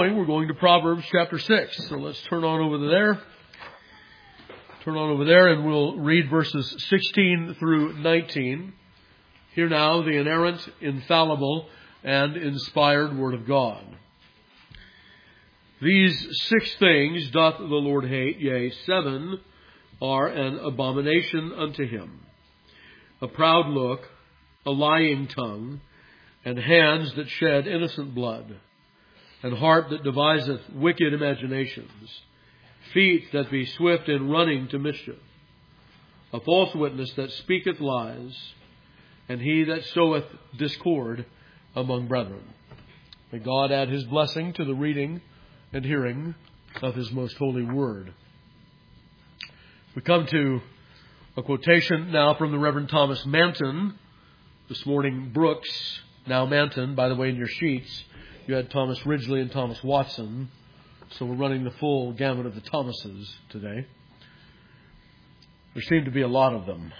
We're going to Proverbs chapter 6. So let's turn on over there. And we'll read verses 16 through 19. Hear now the inerrant, infallible, and inspired Word of God. These 6 things doth the Lord hate, yea, 7 are an abomination unto him. A proud look, a lying tongue, and hands that shed innocent blood, and heart that deviseth wicked imaginations, feet that be swift in running to mischief, a false witness that speaketh lies, and he that soweth discord among brethren. May God add His blessing to the reading and hearing of His most holy word. We come to a quotation now from the Reverend Thomas Manton. This morning, Brooks, now Manton. By the way, in your sheets, you had Thomas Ridgely and Thomas Watson. So we're running the full gamut of the Thomases today. There seem to be a lot of them.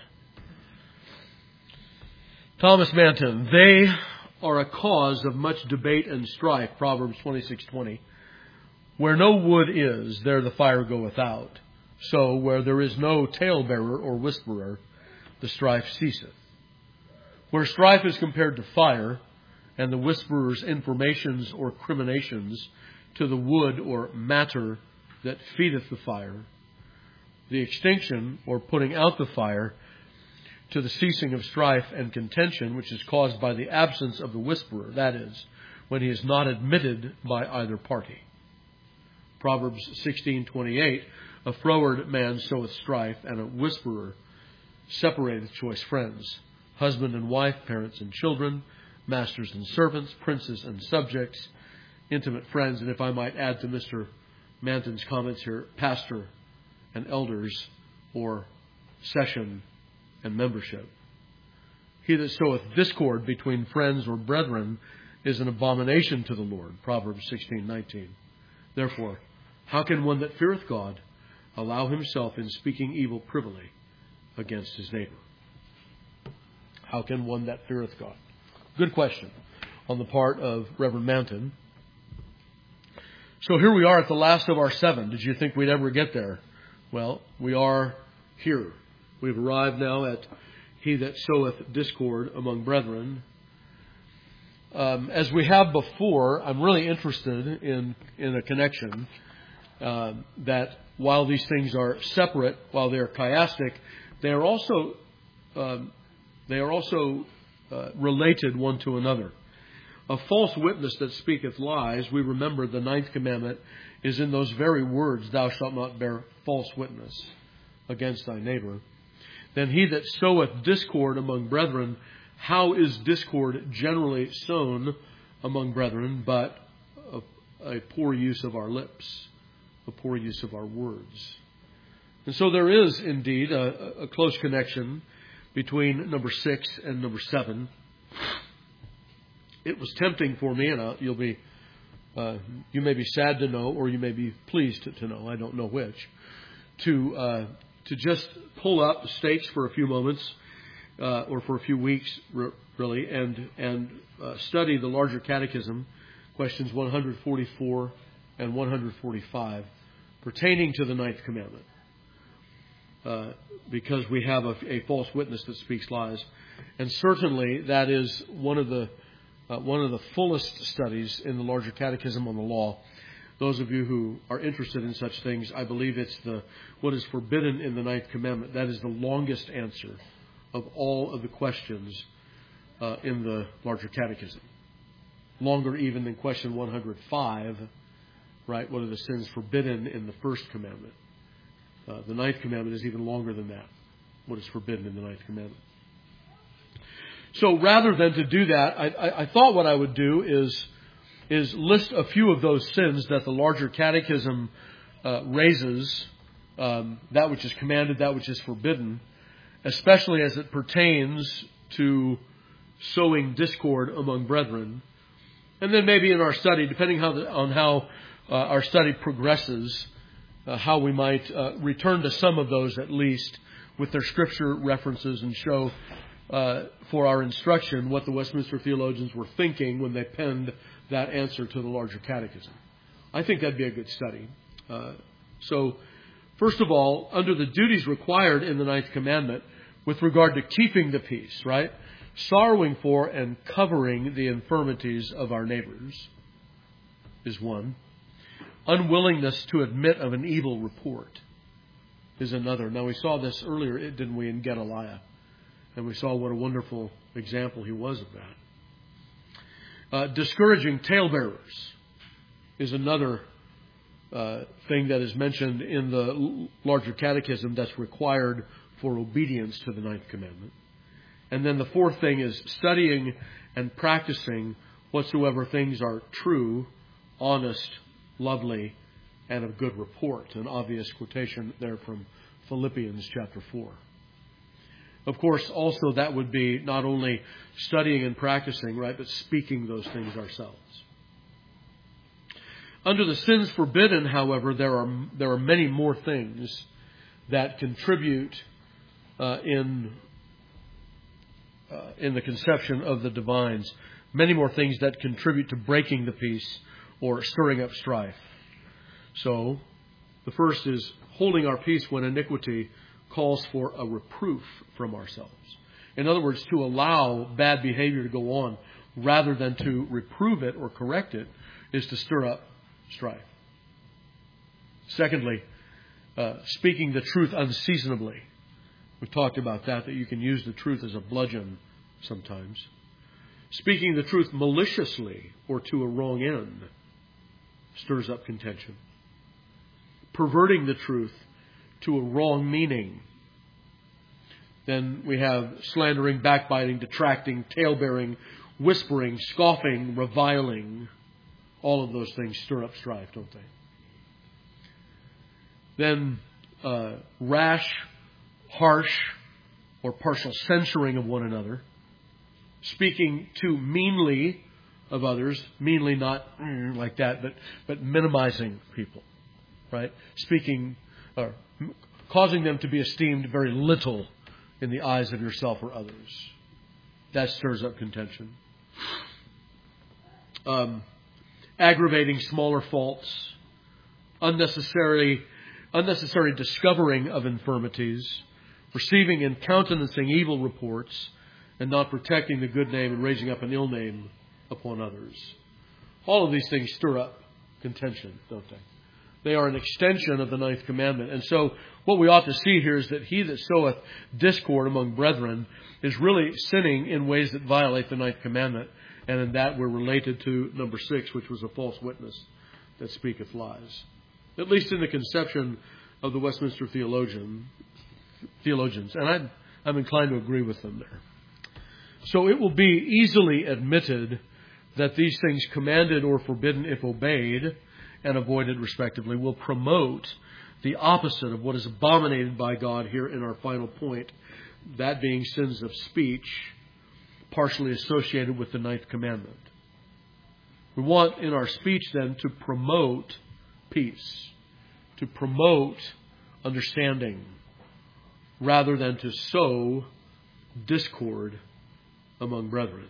Thomas Manton, they are a cause of much debate and strife, Proverbs 26:20. Where no wood is, there the fire goeth out. So where there is no talebearer or whisperer, the strife ceaseth. Where strife is compared to fire, and the whisperer's informations or criminations to the wood or matter that feedeth the fire, the extinction or putting out the fire to the ceasing of strife and contention, which is caused by the absence of the whisperer, that is, when he is not admitted by either party. Proverbs 16:28, a froward man soweth strife, and a whisperer separateth choice friends, husband and wife, parents and children, masters and servants, princes and subjects, intimate friends, and if I might add to Mr. Manton's comments here, pastor and elders, or session and membership. He that soweth discord between friends or brethren is an abomination to the Lord, Proverbs 16:19. Therefore, how can one that feareth God allow himself in speaking evil privily against his neighbor? How can one that feareth God? Good question on the part of Reverend Manton. So here we are at the last of our 7. Did you think we'd ever get there? Well, we are here. We've arrived now at he that soweth discord among brethren. As we have before, I'm really interested in a connection that while these things are separate, while they are chiastic, they are also related one to another. A false witness that speaketh lies, we remember the 9th commandment is in those very words, thou shalt not bear false witness against thy neighbor. Then he that soweth discord among brethren, how is discord generally sown among brethren but a poor use of our lips, a poor use of our words? And so there is indeed a close connection between number 6 and number 7. It was tempting for me, and you may be sad to know, or you may be pleased to know, I don't know which, to just pull up the states for a few moments, or for a few weeks, really, and study the larger catechism, questions 144 and 145, pertaining to the 9th commandment. Because we have a false witness that speaks lies. And certainly that is one of the fullest studies in the larger catechism on the law. Those of you who are interested in such things, I believe it's what is forbidden in the 9th commandment. That is the longest answer of all of the questions in the larger catechism. Longer even than question 105, right? What are the sins forbidden in the 1st commandment? The 9th commandment is even longer than that. What is forbidden in the 9th commandment? So rather than to do that, I thought what I would do is list a few of those sins that the larger catechism raises, that which is commanded, that which is forbidden, especially as it pertains to sowing discord among brethren. And then maybe in our study, depending on how our study progresses, how we might return to some of those at least with their scripture references and show for our instruction what the Westminster theologians were thinking when they penned that answer to the larger catechism. I think that'd be a good study. So, first of all, under the duties required in the Ninth Commandment with regard to keeping the peace, right? Sorrowing for and covering the infirmities of our neighbors is one. Unwillingness to admit of an evil report is another. Now, we saw this earlier, didn't we, in Gedaliah? And we saw what a wonderful example he was of that. Discouraging talebearers is another thing that is mentioned in the larger catechism that's required for obedience to the Ninth Commandment. And then the fourth thing is studying and practicing whatsoever things are true, honest, lovely, and of good report. An obvious quotation there from Philippians chapter 4. Of course, also that would be not only studying and practicing, right, but speaking those things ourselves. Under the sins forbidden, however, there are many more things that contribute in the conception of the divines. Many more things that contribute to breaking the peace or stirring up strife. So, the first is holding our peace when iniquity calls for a reproof from ourselves. In other words, to allow bad behavior to go on rather than to reprove it or correct it is to stir up strife. Secondly, speaking the truth unseasonably. We've talked about that you can use the truth as a bludgeon sometimes. Speaking the truth maliciously or to a wrong end stirs up contention. Perverting the truth to a wrong meaning. Then we have slandering, backbiting, detracting, talebearing, whispering, scoffing, reviling. All of those things stir up strife, don't they? Then rash, harsh, or partial censuring of one another. Speaking too meanly of others. Meanly not like that, but minimizing people. Right? Speaking or causing them to be esteemed very little in the eyes of yourself or others. That stirs up contention. Aggravating smaller faults. Unnecessary discovering of infirmities. Receiving and countenancing evil reports. And not protecting the good name and raising up an ill name upon others. All of these things stir up contention, don't they? They are an extension of the Ninth Commandment. And so what we ought to see here is that he that soweth discord among brethren is really sinning in ways that violate the Ninth Commandment. And in that we're related to number 6, which was a false witness that speaketh lies. At least in the conception of the Westminster theologians. And I'm inclined to agree with them there. So it will be easily admitted that these things commanded or forbidden, if obeyed and avoided respectively, will promote the opposite of what is abominated by God here in our final point, that being sins of speech, partially associated with the Ninth Commandment. We want in our speech then to promote peace, to promote understanding, rather than to sow discord among brethren.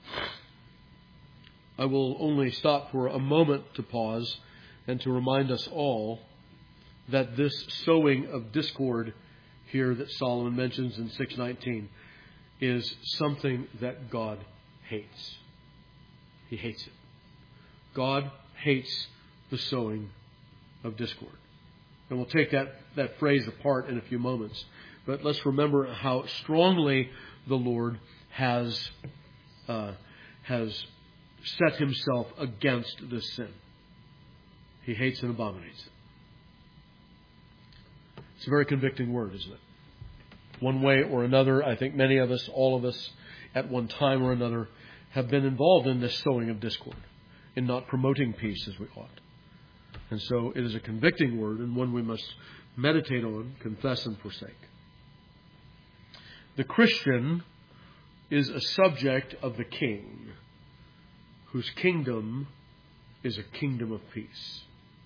I will only stop for a moment to pause and to remind us all that this sowing of discord here that Solomon mentions in 6:19 is something that God hates. He hates it. God hates the sowing of discord. And we'll take that phrase apart in a few moments. But let's remember how strongly the Lord has set himself against this sin. He hates and abominates it. It's a very convicting word, isn't it? One way or another, I think many of us, all of us, at one time or another, have been involved in this sowing of discord, in not promoting peace as we ought. And so it is a convicting word, and one we must meditate on, confess, and forsake. The Christian is a subject of the King, whose kingdom is a kingdom of peace.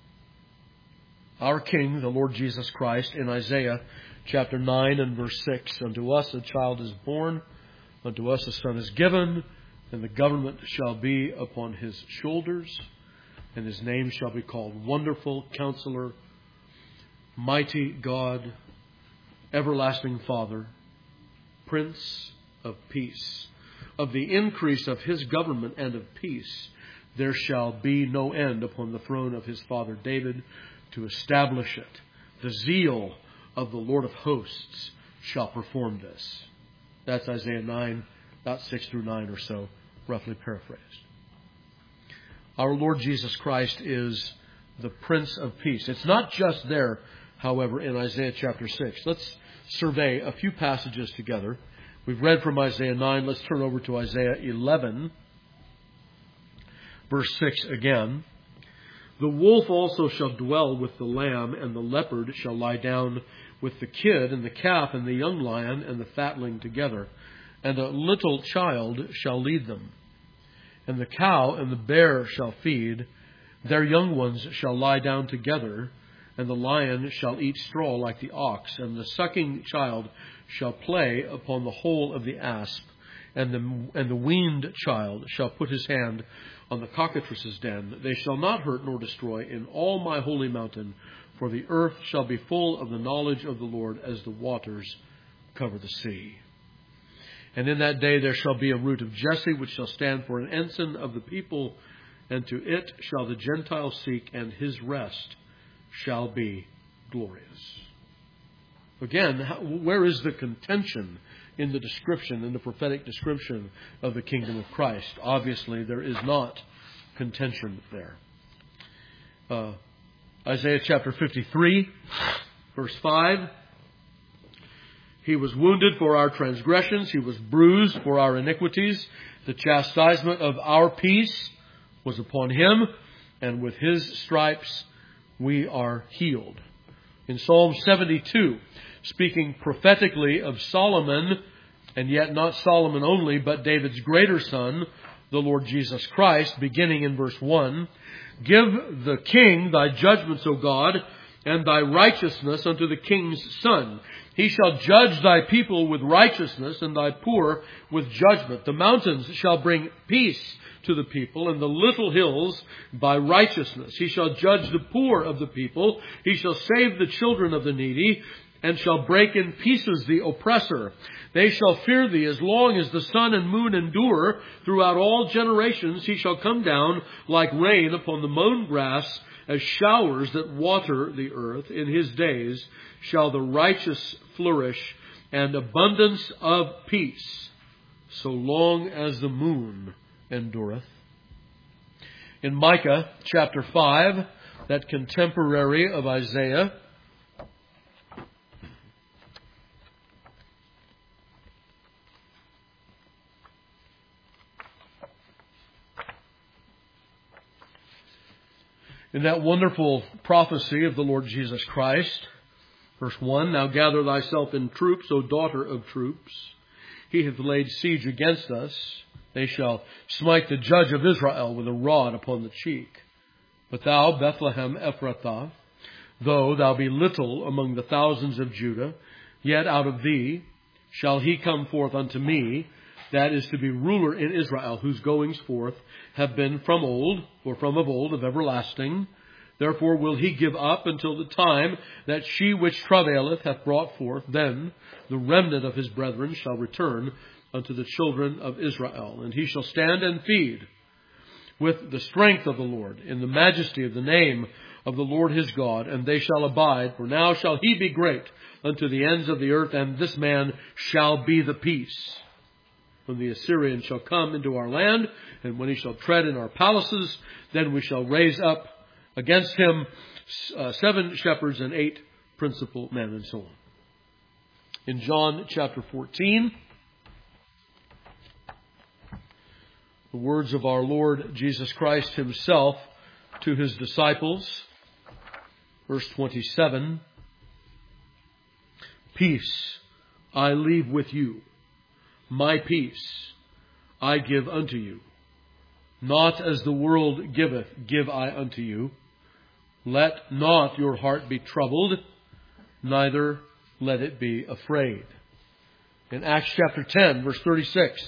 Our King, the Lord Jesus Christ, in Isaiah chapter 9 and verse 6, unto us a child is born, unto us a son is given, and the government shall be upon his shoulders, And His name shall be called Wonderful Counselor, Mighty God, Everlasting Father, Prince of Peace. Of the increase of His government and of peace, there shall be no end upon the throne of His father David, to establish it. The zeal of the Lord of hosts shall perform this. That's Isaiah 9, about 6 through 9 or so, roughly paraphrased. Our Lord Jesus Christ is the Prince of Peace. It's not just there, however, in Isaiah chapter 6. Let's survey a few passages together. We've read from Isaiah 9. Let's turn over to Isaiah 11, verse 6 again. The wolf also shall dwell with the lamb, and the leopard shall lie down with the kid, and the calf, and the young lion, and the fatling together. And a little child shall lead them. And the cow and the bear shall feed. Their young ones shall lie down together. And the lion shall eat straw like the ox. And the sucking child shall play upon the hole of the asp. And the weaned child shall put his hand on the cockatrice's den. They shall not hurt nor destroy in all my holy mountain, for the earth shall be full of the knowledge of the Lord as the waters cover the sea. And in that day there shall be a root of Jesse, which shall stand for an ensign of the people, and to it shall the Gentiles seek, and his rest shall be glorious. Again, where is the contention in the description, in the prophetic description of the kingdom of Christ? Obviously, there is not contention there. Isaiah chapter 53, verse 5. He was wounded for our transgressions. He was bruised for our iniquities. The chastisement of our peace was upon Him, and with His stripes we are healed. In Psalm 72, speaking prophetically of Solomon, and yet not Solomon only, but David's greater son, the Lord Jesus Christ, beginning in verse 1, Give the king thy judgments, O God, and thy righteousness unto the king's son. He shall judge thy people with righteousness, and thy poor with judgment. The mountains shall bring peace to the people, and the little hills by righteousness. He shall judge the poor of the people. He shall save the children of the needy, and shall break in pieces the oppressor. They shall fear thee as long as the sun and moon endure. Throughout all generations he shall come down like rain upon the mown grass, as showers that water the earth. In his days shall the righteous flourish, and abundance of peace, so long as the moon endureth. In Micah chapter 5, that contemporary of Isaiah, in that wonderful prophecy of the Lord Jesus Christ, verse 1, Now gather thyself in troops, O daughter of troops. He hath laid siege against us. They shall smite the judge of Israel with a rod upon the cheek. But thou, Bethlehem Ephrathah, though thou be little among the thousands of Judah, yet out of thee shall he come forth unto me, that is to be ruler in Israel, whose goings forth have been from old, or from of old, of everlasting. Therefore will he give up until the time that she which travaileth hath brought forth. Then the remnant of his brethren shall return unto the children of Israel. And he shall stand and feed with the strength of the Lord, in the majesty of the name of the Lord his God. And they shall abide, for now shall he be great unto the ends of the earth, and this man shall be the peace. When the Assyrian shall come into our land, and when he shall tread in our palaces, then we shall raise up against him 7 shepherds and 8 principal men, and so on. In John chapter 14, the words of our Lord Jesus Christ himself to his disciples, verse 27, Peace I leave with you, my peace I give unto you. Not as the world giveth, give I unto you. Let not your heart be troubled, neither let it be afraid. In Acts chapter 10, verse 36.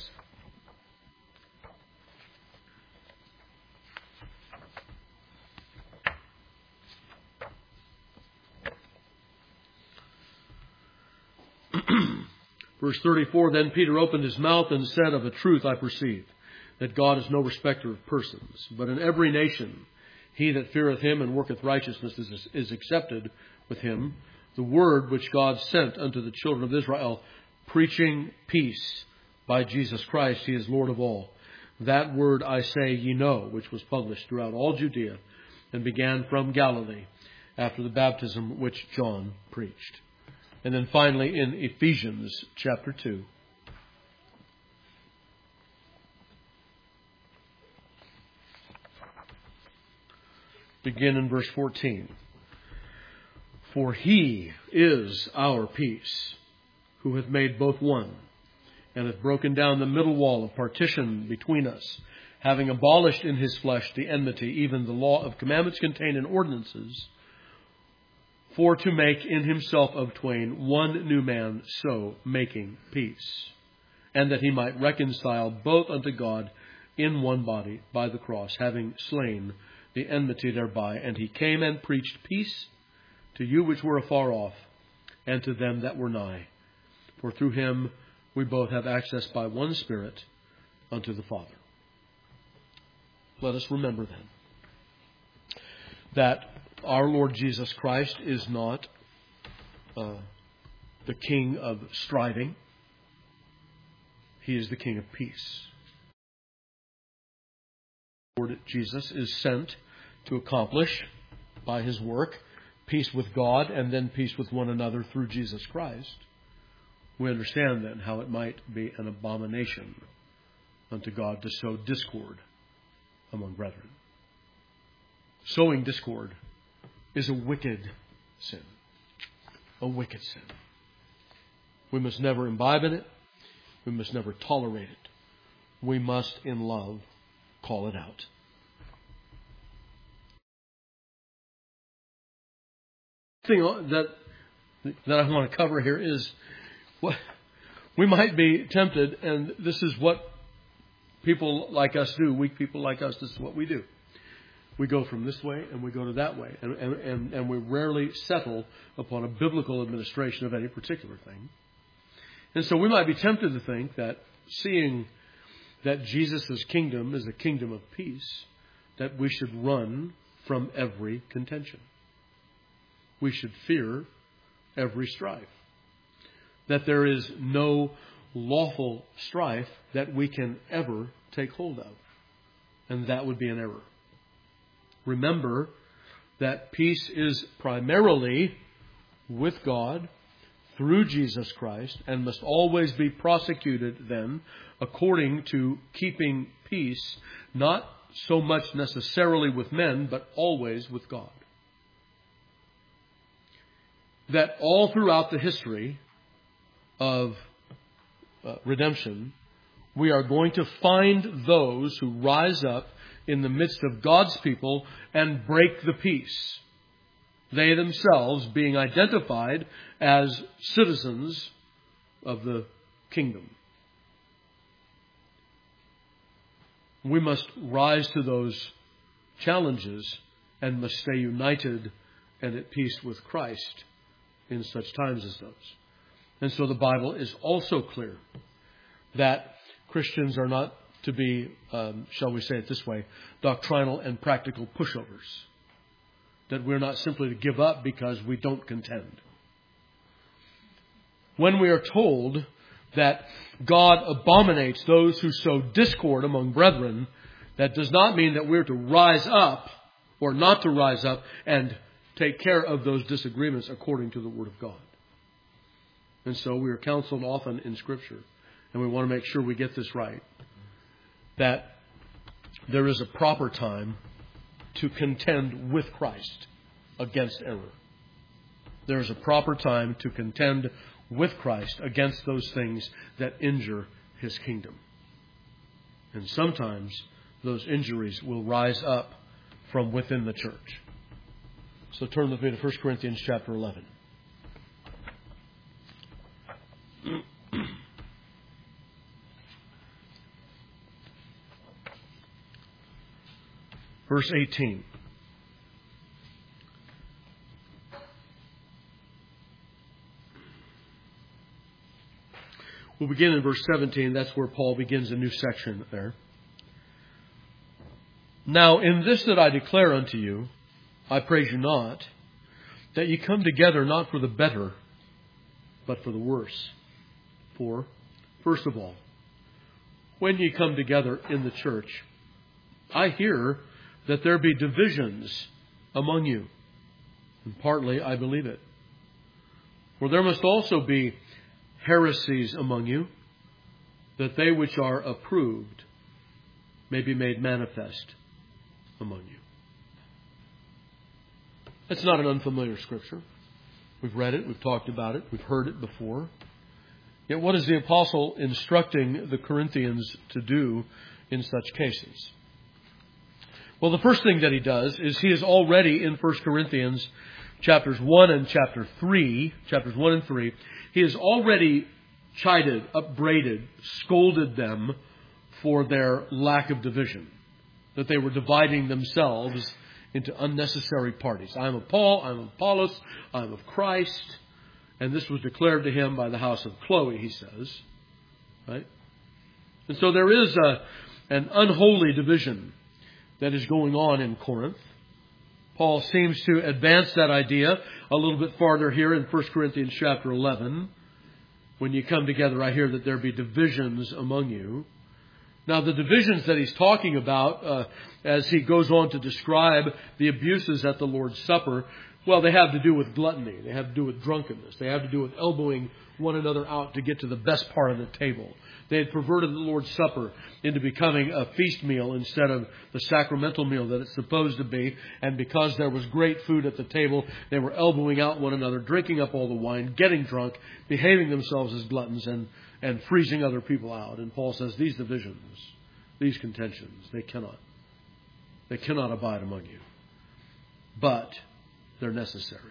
Verse 34, Then Peter opened his mouth and said, Of a truth I perceive that God is no respecter of persons, but in every nation he that feareth him and worketh righteousness is accepted with him. The word which God sent unto the children of Israel, preaching peace by Jesus Christ, he is Lord of all. That word I say ye know, which was published throughout all Judea, and began from Galilee, after the baptism which John preached. And then finally in Ephesians chapter 2. Begin in verse 14. For he is our peace, who hath made both one, and hath broken down the middle wall of partition between us, having abolished in his flesh the enmity, even the law of commandments contained in ordinances, for to make in himself of twain one new man, so making peace, and that he might reconcile both unto God in one body by the cross, having slain the enmity thereby. And he came and preached peace to you which were afar off, and to them that were nigh. For through him we both have access by one Spirit unto the Father. Let us remember then that our Lord Jesus Christ is not the king of striving. He is the king of peace. Lord Jesus is sent to accomplish by his work peace with God and then peace with one another through Jesus Christ. We understand then how it might be an abomination unto God to sow discord among brethren. Sowing discord is a wicked sin. A wicked sin. We must never imbibe in it. We must never tolerate it. We must, in love, call it out. The thing that I want to cover here is what we might be tempted, and this is what people like us do. Weak people like us, this is what we do. We go from this way and we go to that way. And we rarely settle upon a biblical administration of any particular thing. And so we might be tempted to think that seeing that Jesus' kingdom is a kingdom of peace, that we should run from every contention. We should fear every strife. That there is no lawful strife that we can ever take hold of. And that would be an error. Remember that peace is primarily with God through Jesus Christ and must always be prosecuted then according to keeping peace, not so much necessarily with men, but always with God. That all throughout the history of redemption, we are going to find those who rise up in the midst of God's people and break the peace. They themselves being identified as citizens of the kingdom. We must rise to those challenges and must stay united and at peace with Christ in such times as those. And so the Bible is also clear that Christians are not to be, shall we say it this way, doctrinal and practical pushovers. That we're not simply to give up because we don't contend. When we are told that God abominates those who sow discord among brethren, that does not mean that we're to rise up or not to rise up and take care of those disagreements according to the Word of God. And so we are counseled often in Scripture, and we want to make sure we get this right, that there is a proper time to contend with Christ against error. There is a proper time to contend with Christ against those things that injure His kingdom. And sometimes those injuries will rise up from within the church. So turn with me to 1 Corinthians chapter 11. Verse 18. We'll begin in verse 17. That's where Paul begins a new section there. Now, in this that I declare unto you, I praise you not, that ye come together not for the better, but for the worse. For, first of all, when ye come together in the church, I hear that there be divisions among you. And partly I believe it. For there must also be heresies among you, that they which are approved may be made manifest among you. That's not an unfamiliar scripture. We've read it, we've talked about it, we've heard it before. Yet what is the apostle instructing the Corinthians to do in such cases? Well, the first thing that he does is he is already in 1 Corinthians chapters 1 and 3, he has already chided, upbraided, scolded them for their lack of division, that they were dividing themselves into unnecessary parties. I am of Paul, I am of Apollos, I am of Christ. And this was declared to him by the house of Chloe, he says. Right? And so there is an unholy division that is going on in Corinth. Paul seems to advance that idea a little bit farther here in 1 Corinthians chapter 11. When you come together, I hear that there be divisions among you. Now, the divisions that he's talking about, as he goes on to describe the abuses at the Lord's Supper, well, they have to do with gluttony. They have to do with drunkenness. They have to do with elbowing one another out to get to the best part of the table. They had perverted the Lord's Supper into becoming a feast meal instead of the sacramental meal that it's supposed to be. And because there was great food at the table, they were elbowing out one another, drinking up all the wine, getting drunk, behaving themselves as gluttons, and freezing other people out. And Paul says these divisions, these contentions, they cannot abide among you. But they're necessary.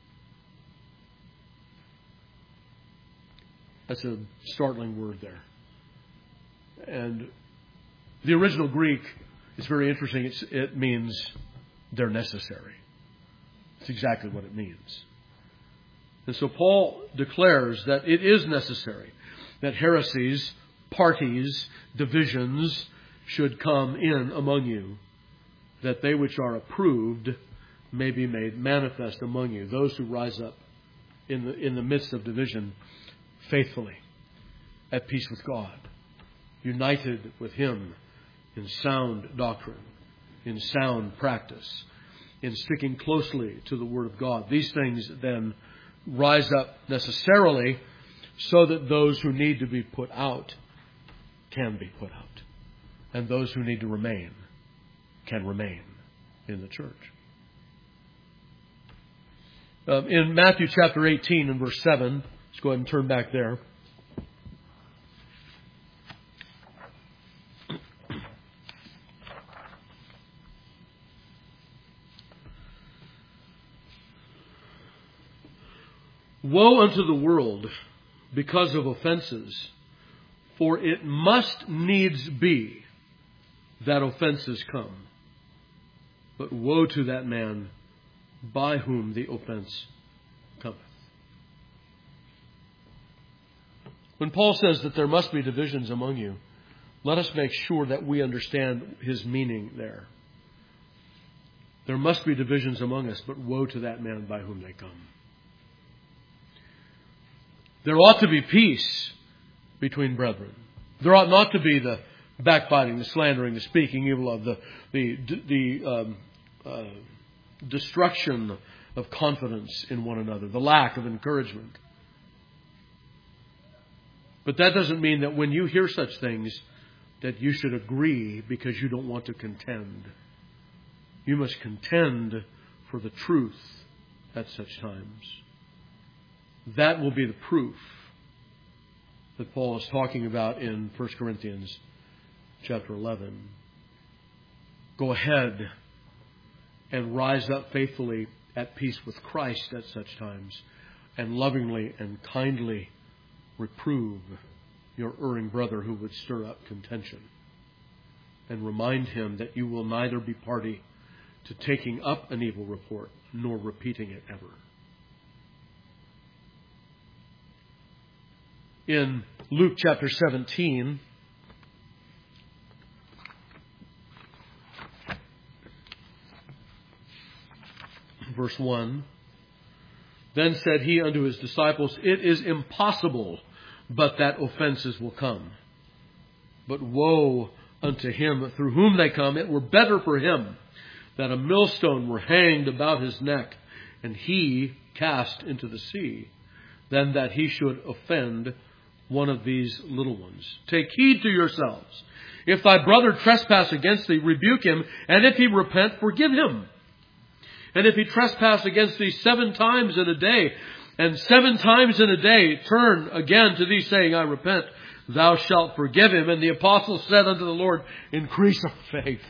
That's a startling word there. And the original Greek is very interesting. It means they're necessary. It's exactly what it means. And so Paul declares that it is necessary that heresies, parties, divisions should come in among you, that they which are approved may be made manifest among you. Those who rise up in the midst of division faithfully, at peace with God, united with Him in sound doctrine, in sound practice, in sticking closely to the Word of God. These things then rise up necessarily so that those who need to be put out can be put out. And those who need to remain can remain in the church. In Matthew chapter 18 and verse 7, let's go ahead and turn back there. Woe unto the world because of offenses, for it must needs be that offenses come. But woe to that man by whom the offense cometh. When Paul says that there must be divisions among you, let us make sure that we understand his meaning there. There must be divisions among us, but woe to that man by whom they come. There ought to be peace between brethren. There ought not to be the backbiting, the slandering, the speaking evil of, the destruction of confidence in one another, the lack of encouragement. But that doesn't mean that when you hear such things that you should agree because you don't want to contend. You must contend for the truth at such times. That will be the proof that Paul is talking about in 1 Corinthians chapter 11. Go ahead and rise up faithfully at peace with Christ at such times, and lovingly and kindly reprove your erring brother who would stir up contention, and remind him that you will neither be party to taking up an evil report nor repeating it ever. In Luke chapter 17, verse 1, then said he unto his disciples, it is impossible but that offenses will come. But woe unto him through whom they come. It were better for him that a millstone were hanged about his neck, and he cast into the sea, than that he should offend one of these little ones. Take heed to yourselves. If thy brother trespass against thee, rebuke him, and if he repent, forgive him. And if he trespass against thee 7 times in a day, and 7 times in a day turn again to thee, saying, I repent, thou shalt forgive him. And the apostle said unto the Lord, increase our faith.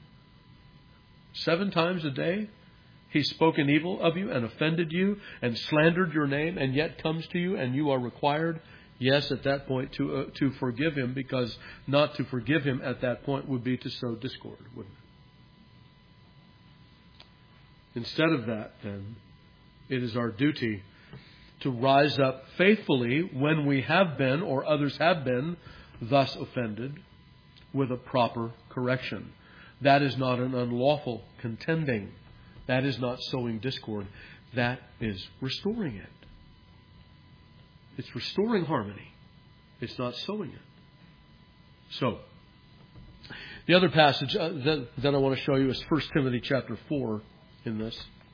7 times a day he's spoken evil of you and offended you and slandered your name, and yet comes to you and you are required, yes, at that point to forgive him, because not to forgive him at that point would be to sow discord, wouldn't it? Instead of that, then, it is our duty to rise up faithfully when we have been or others have been thus offended with a proper correction. That is not an unlawful contending. That is not sowing discord. That is restoring it. It's restoring harmony. It's not sowing it. So, the other passage that I want to show you is 1 Timothy chapter 4 in this.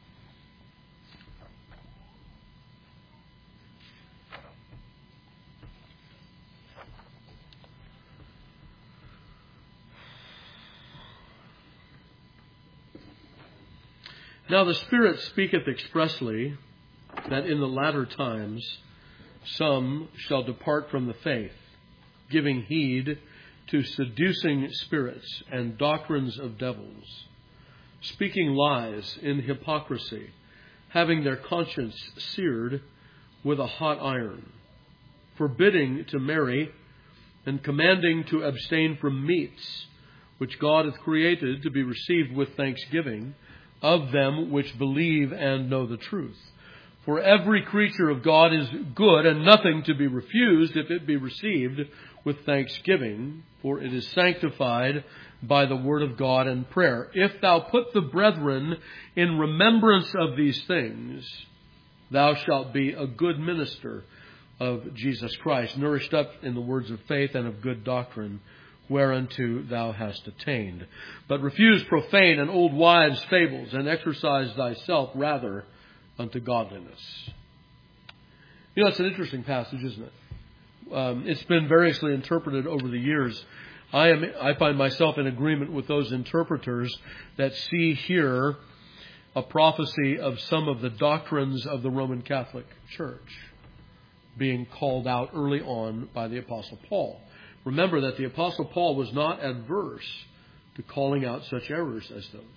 Now the Spirit speaketh expressly that in the latter times some shall depart from the faith, giving heed to seducing spirits and doctrines of devils, speaking lies in hypocrisy, having their conscience seared with a hot iron, forbidding to marry, and commanding to abstain from meats, which God hath created to be received with thanksgiving of them which believe and know the truth. For every creature of God is good, and nothing to be refused if it be received with thanksgiving, for it is sanctified by the word of God and prayer. If thou put the brethren in remembrance of these things, thou shalt be a good minister of Jesus Christ, nourished up in the words of faith and of good doctrine, whereunto thou hast attained. But refuse profane and old wives' fables, and exercise thyself rather unto godliness. You know, it's an interesting passage, isn't it? It's been variously interpreted over the years. I find myself in agreement with those interpreters that see here a prophecy of some of the doctrines of the Roman Catholic Church being called out early on by the Apostle Paul. Remember that the Apostle Paul was not adverse to calling out such errors as those.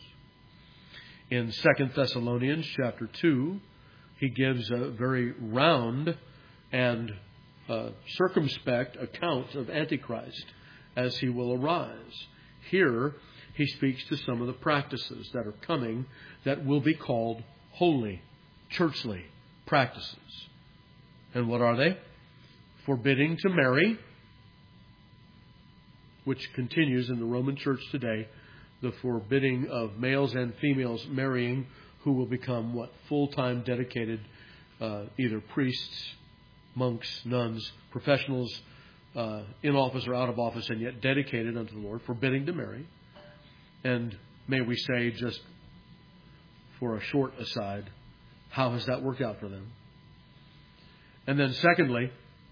In 2 Thessalonians chapter 2, he gives a very round and circumspect account of Antichrist as he will arise. Here, he speaks to some of the practices that are coming that will be called holy, churchly practices. And what are they? Forbidding to marry, which continues in the Roman Church today, the forbidding of males and females marrying who will become full-time dedicated either priests, monks, nuns, professionals in office or out of office, and yet dedicated unto the Lord, forbidding to marry. And may we say, just for a short aside, how has that worked out for them? And then secondly,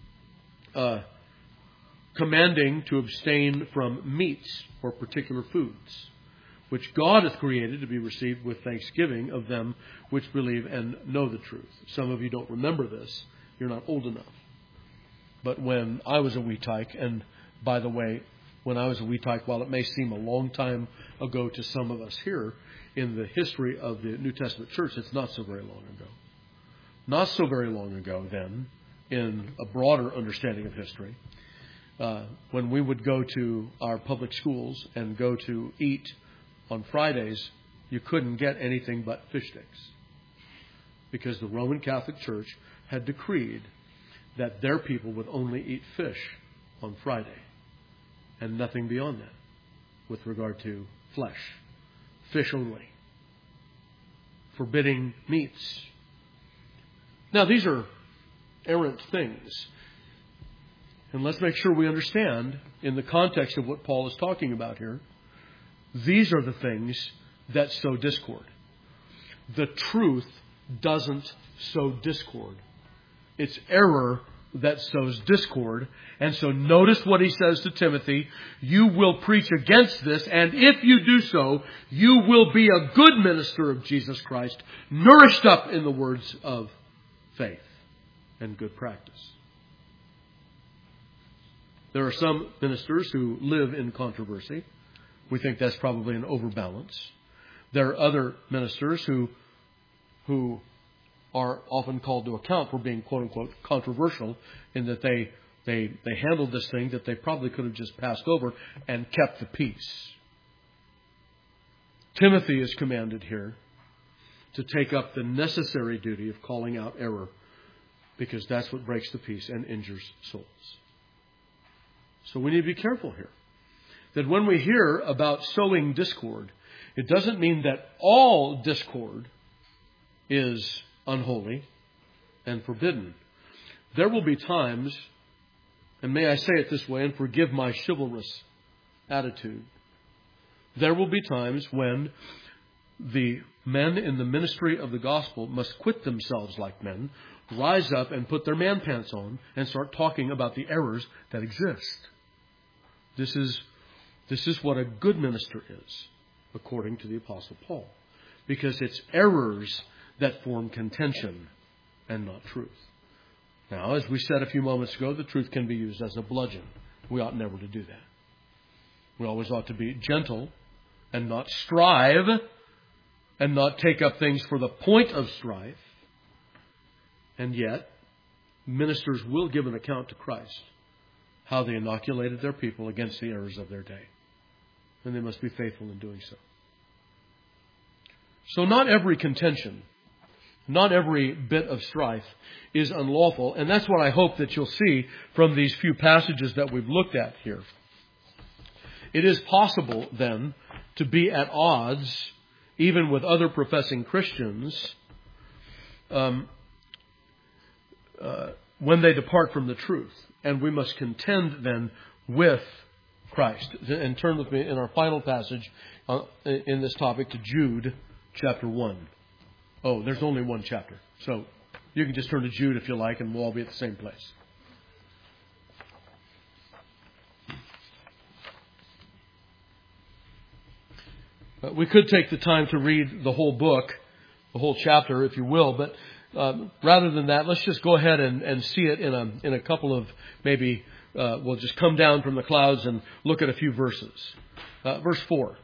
commanding to abstain from meats or particular foods, which God hath created to be received with thanksgiving of them which believe and know the truth. Some of you don't remember this. You're not old enough. But when I was a wee tyke, and by the way, when I was a wee tyke, while it may seem a long time ago to some of us here, in the history of the New Testament church, it's not so very long ago. Not so very long ago, then, in a broader understanding of history, when we would go to our public schools and go to eat on Fridays, you couldn't get anything but fish sticks, because the Roman Catholic Church had decreed that their people would only eat fish on Friday and nothing beyond that with regard to flesh. Fish only. Forbidding meats. Now, these are errant things. And let's make sure we understand, in the context of what Paul is talking about here, these are the things that sow discord. The truth doesn't sow discord. It's error that sows discord. And so notice what he says to Timothy. You will preach against this, and if you do so, you will be a good minister of Jesus Christ, nourished up in the words of faith and good practice. There are some ministers who live in controversy. We think that's probably an overbalance. There are other ministers who are often called to account for being, quote unquote, controversial, in that they handled this thing that they probably could have just passed over and kept the peace. Timothy is commanded here to take up the necessary duty of calling out error, because that's what breaks the peace and injures souls. So we need to be careful here. That when we hear about sowing discord, it doesn't mean that all discord is unholy and forbidden. There will be times, and may I say it this way, and forgive my chivalrous attitude, there will be times when the men in the ministry of the gospel must quit themselves like men, rise up and put their man pants on and start talking about the errors that exist. This is what a good minister is, according to the Apostle Paul. Because it's errors that form contention and not truth. Now, as we said a few moments ago, the truth can be used as a bludgeon. We ought never to do that. We always ought to be gentle and not strive and not take up things for the point of strife. And yet, ministers will give an account to Christ how they inoculated their people against the errors of their day. And they must be faithful in doing so. So not every contention, not every bit of strife is unlawful. And that's what I hope that you'll see from these few passages that we've looked at here. It is possible, then, to be at odds, even with other professing Christians, when they depart from the truth. And we must contend then with Christ. And turn with me in our final passage in this topic to Jude chapter 1. Oh, there's only one chapter. So you can just turn to Jude if you like, and we'll all be at the same place. We could take the time to read the whole book, the whole chapter, if you will, but rather than that, let's just go ahead and see it in a couple of maybe. We'll just come down from the clouds and look at a few verses. Verse 4.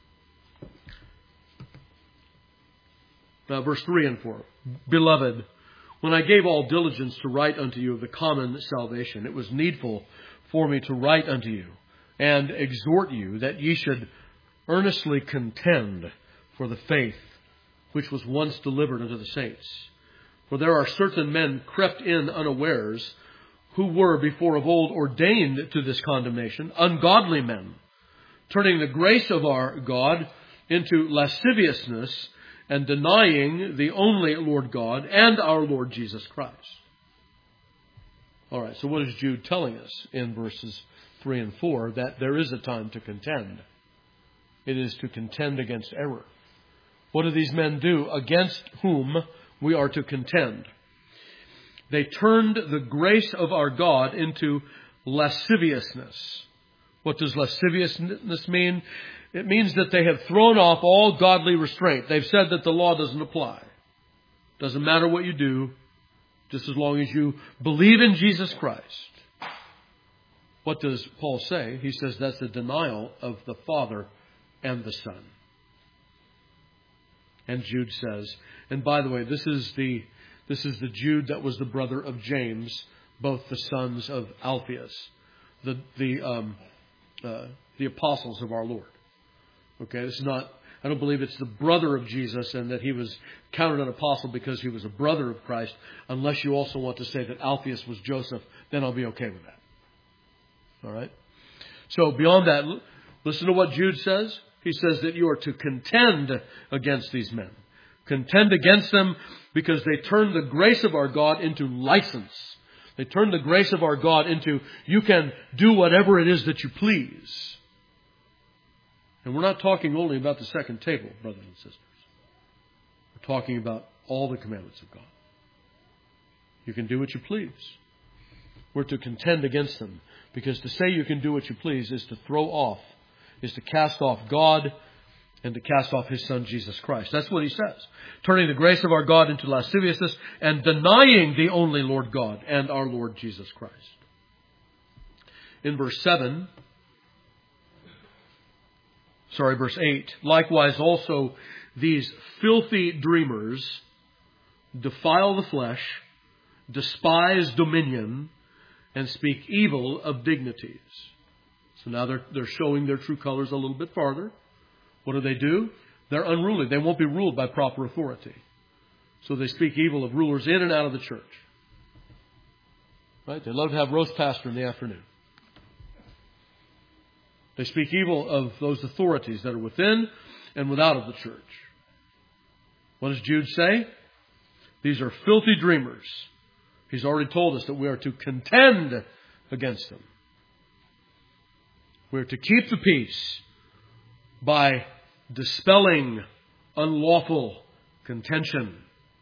Verse 3 and 4. Beloved, when I gave all diligence to write unto you of the common salvation, it was needful for me to write unto you and exhort you that ye should earnestly contend for the faith which was once delivered unto the saints. For there are certain men crept in unawares, who were before of old ordained to this condemnation, ungodly men, turning the grace of our God into lasciviousness, and denying the only Lord God and our Lord Jesus Christ. All right, so what is Jude telling us in verses 3 and 4? That there is a time to contend. It is to contend against error. What do these men do? Against whom we are to contend. They turned the grace of our God into lasciviousness. What does lasciviousness mean? It means that they have thrown off all godly restraint. They've said that the law doesn't apply. Doesn't matter what you do, just as long as you believe in Jesus Christ. What does Paul say? He says that's the denial of the Father and the Son. And Jude says, and by the way, this is the Jude that was the brother of James, both the sons of Alphaeus, the apostles of our Lord. Okay, this is not I don't believe it's the brother of Jesus and that he was counted an apostle because he was a brother of Christ. Unless you also want to say that Alphaeus was Joseph, then I'll be okay with that. All right? So beyond that, listen to what Jude says. He says that you are to contend against these men. Contend against them because they turn the grace of our God into license. They turn the grace of our God into, you can do whatever it is that you please. And we're not talking only about the second table, brothers and sisters. We're talking about all the commandments of God. You can do what you please. We're to contend against them. Because to say you can do what you please is to throw off, is to cast off God and to cast off His Son, Jesus Christ. That's what he says. Turning the grace of our God into lasciviousness and denying the only Lord God and our Lord Jesus Christ. In verse 8, likewise also these filthy dreamers defile the flesh, despise dominion, and speak evil of dignities. So now they're showing their true colors a little bit farther. What do? They're unruly. They won't be ruled by proper authority. So they speak evil of rulers in and out of the church. Right? They love to have roast pastor in the afternoon. They speak evil of those authorities that are within and without of the church. What does Jude say? These are filthy dreamers. He's already told us that we are to contend against them. We're to keep the peace by dispelling unlawful contention.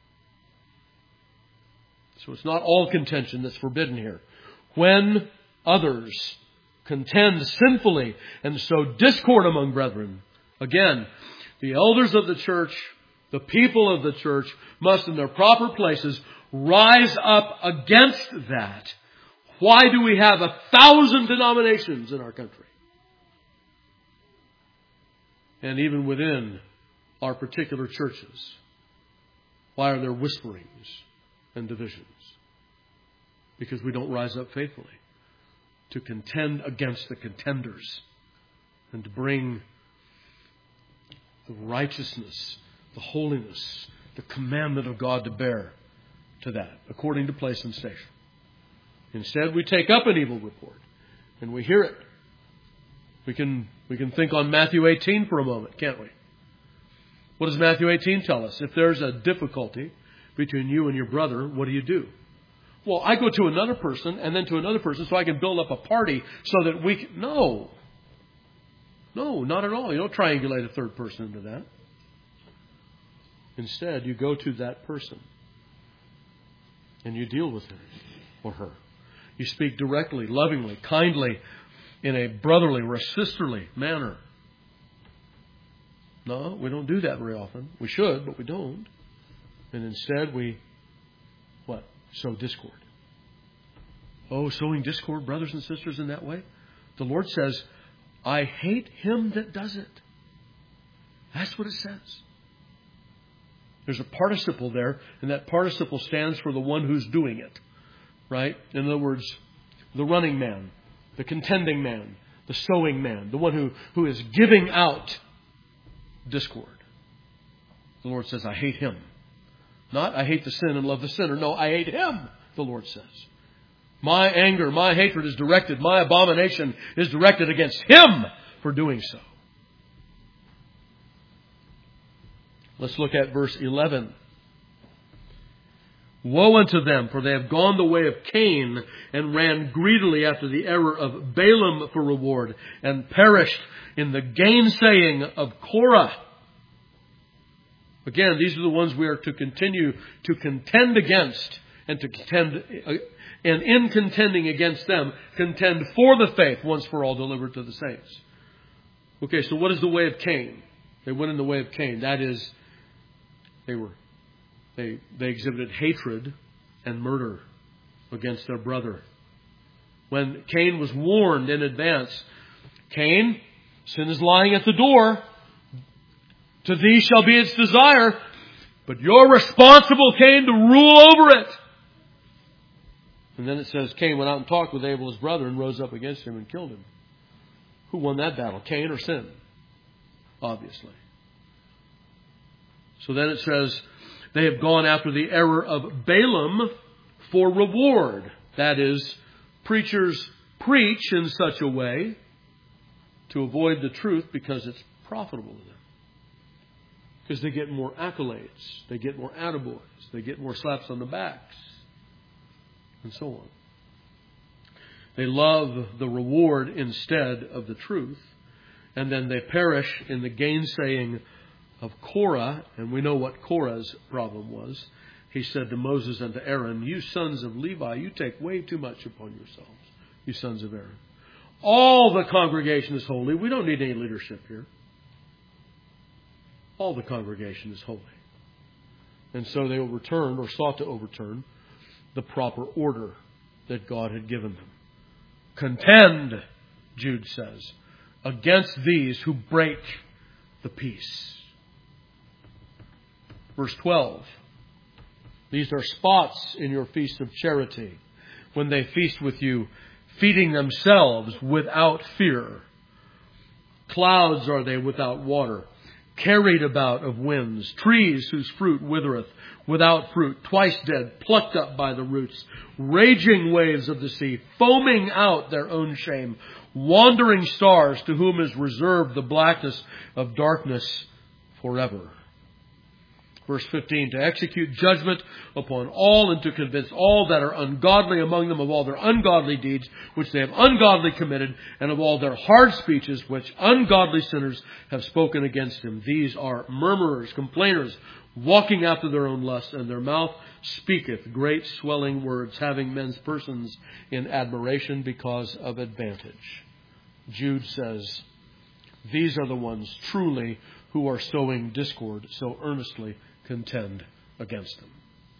So it's not all contention that's forbidden here. When others contend sinfully and sow discord among brethren, again, the elders of the church, the people of the church must in their proper places rise up against that. Why do we have 1,000 denominations in our country? And even within our particular churches, why are there whisperings and divisions? Because we don't rise up faithfully to contend against the contenders and to bring the righteousness, the holiness, the commandment of God to bear to that, according to place and station. Instead, we take up an evil report and we hear it. We can think on Matthew 18 for a moment, can't we? What does Matthew 18 tell us? If there's a difficulty between you and your brother, what do? Well, I go to another person and then to another person so I can build up a party so that we can... No, not at all. You don't triangulate a third person into that. Instead, you go to that person and you deal with him or her. You speak directly, lovingly, kindly, in a brotherly or a sisterly manner. No, we don't do that very often. We should, but we don't. And instead we, sow discord. Oh, sowing discord, brothers and sisters, in that way? The Lord says, I hate him that does it. That's what it says. There's a participle there, and that participle stands for the one who's doing it. Right? In other words, the running man, the contending man, the sowing man, the one who is giving out discord. The Lord says, I hate him. Not, I hate the sin and love the sinner. No, I hate him, the Lord says. My anger, my hatred is directed, my abomination is directed against him for doing so. Let's look at verse 11. Woe unto them, for they have gone the way of Cain and ran greedily after the error of Balaam for reward and perished in the gainsaying of Korah. Again, these are the ones we are to continue to contend against and to contend, and in contending against them, contend for the faith once for all delivered to the saints. Okay, so what is the way of Cain? They went in the way of Cain. That is, they exhibited hatred and murder against their brother. When Cain was warned in advance, Cain, sin is lying at the door. To thee shall be its desire. But you're responsible, Cain, to rule over it. And then it says Cain went out and talked with Abel, his brother, and rose up against him and killed him. Who won that battle? Cain or sin? Obviously. So then it says, they have gone after the error of Balaam for reward. That is, preachers preach in such a way to avoid the truth because it's profitable to them. Because they get more accolades, they get more attaboys, they get more slaps on the backs, and so on. They love the reward instead of the truth, and then they perish in the gainsaying of Korah, and we know what Korah's problem was. He said to Moses and to Aaron, "You sons of Levi, you take way too much upon yourselves, you sons of Aaron. All the congregation is holy. We don't need any leadership here. All the congregation is holy." And so they overturned, or sought to overturn, the proper order that God had given them. Contend, Jude says, against these who break the peace. Verse 12. These are spots in your feast of charity, when they feast with you, feeding themselves without fear. Clouds are they without water, carried about of winds, trees whose fruit withereth, without fruit, twice dead, plucked up by the roots, raging waves of the sea, foaming out their own shame, wandering stars to whom is reserved the blackness of darkness forever. Verse 15, to execute judgment upon all and to convince all that are ungodly among them of all their ungodly deeds which they have ungodly committed, and of all their hard speeches which ungodly sinners have spoken against him. These are murmurers, complainers, walking after their own lusts, and their mouth speaketh great swelling words, having men's persons in admiration because of advantage. Jude says, these are the ones truly who are sowing discord, so earnestly contend against them.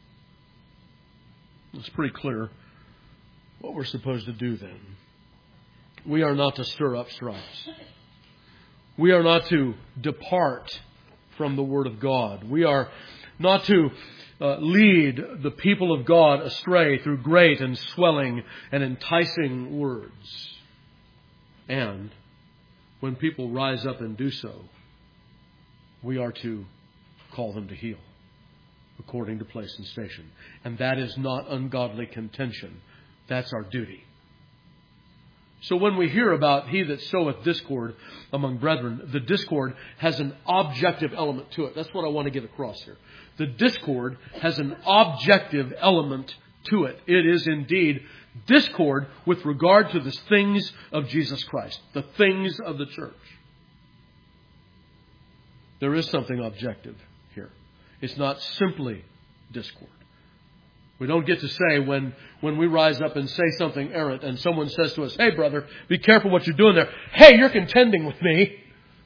It's pretty clear what we're supposed to do then. We are not to stir up strifes. We are not to depart from the Word of God. We are not to lead the people of God astray through great and swelling and enticing words. And when people rise up and do so, we are to call them to heel, according to place and station. And that is not ungodly contention. That's our duty. So when we hear about he that soweth discord among brethren, the discord has an objective element to it. That's what I want to get across here. The discord has an objective element to it. It is indeed discord with regard to the things of Jesus Christ, the things of the church. There is something objective here. It's not simply discord. We don't get to say when we rise up and say something errant and someone says to us, "Hey brother, be careful what you're doing there. Hey, you're contending with me."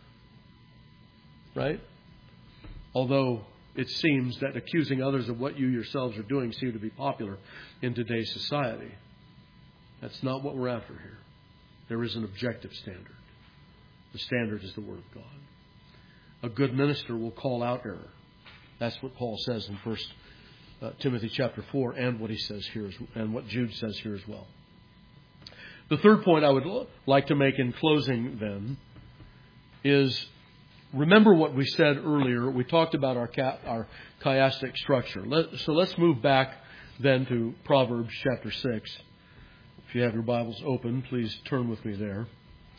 Right? Although it seems that accusing others of what you yourselves are doing seem to be popular in today's society. That's not what we're after here. There is an objective standard. The standard is the Word of God. A good minister will call out error. That's what Paul says in 1 Timothy chapter 4, and what he says here, and what Jude says here as well. The third point I would like to make in closing then is, remember what we said earlier. We talked about our chiastic structure. So let's move back then to Proverbs chapter 6. If you have your Bibles open, please turn with me there.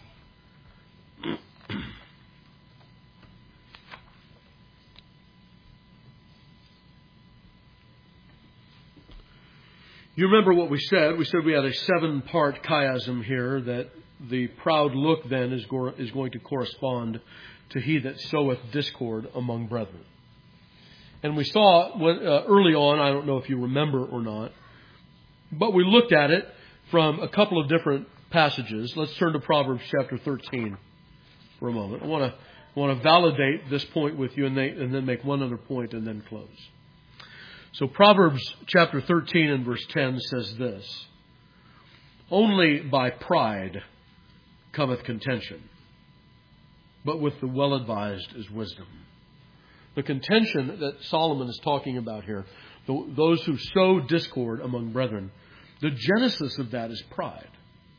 You remember what we said. We said we had a 7-part chiasm here, that the proud look then is going to correspond to he that soweth discord among brethren. And we saw early on, I don't know if you remember or not, but we looked at it from a couple of different passages. Let's turn to Proverbs chapter 13 for a moment. I want to validate this point with you and then make one other point and then close. So Proverbs chapter 13 and verse 10 says this: "Only by pride cometh contention, but with the well-advised is wisdom." The contention that Solomon is talking about here, those who sow discord among brethren, the genesis of that is pride.